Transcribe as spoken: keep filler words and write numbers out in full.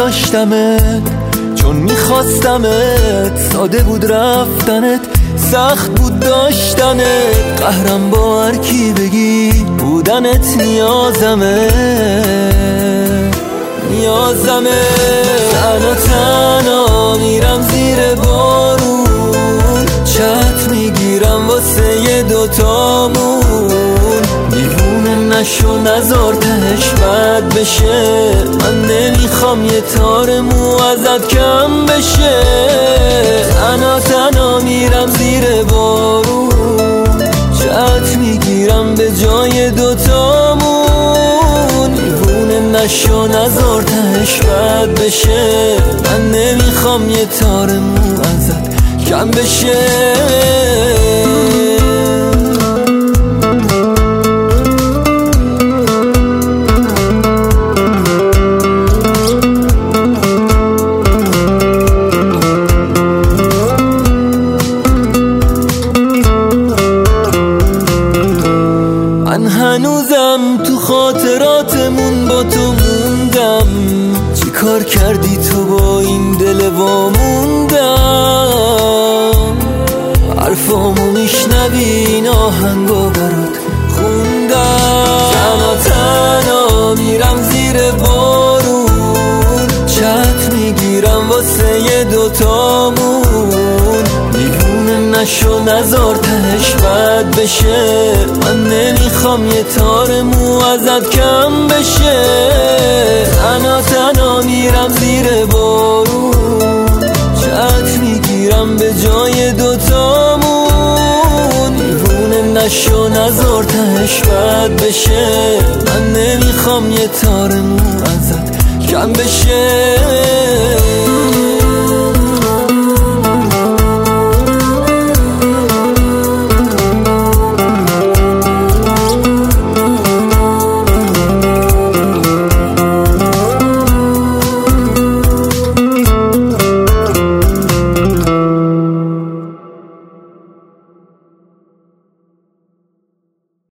داشتمت چون میخواستمت، ساده بود رفتنت، سخت بود داشتنت، قهرم با هر کی بگی بودنت نیازمه نیازمه. تنها تنها میرم زیر بارون، چت میگیرم واسه یه دوتامون، دیوونه نشو نزار تهش بد بشه، من نمیخوام یه تار مو ازت کم بشه. تنها تنها میرم زیر بارون، چت میگیرم به جای دوتامون، دیوونه نشو نزار تهش بد بشه، من نمیخوام یه تار مو ازت کم بشه. من هنوزم تو خاطراتمون با تو موندم، چی کار کردی تو با این دل واموندم، حرفامو میشنوی این آهنگو برات خوندم. تنها تنها میرم زیر بارون، چت میگیرم واسه یه دوتامون، دیوونه نشو نزار تهش بد بشه، من نمیخوام یه تار مو ازت کم بشه. تنها تنها میرم زیر بارون، چت میگیرم به جای دوتامون، دیوونه نشو نزار تهش بد بشه، من نمیخوام یه تار مو ازت کم بشه.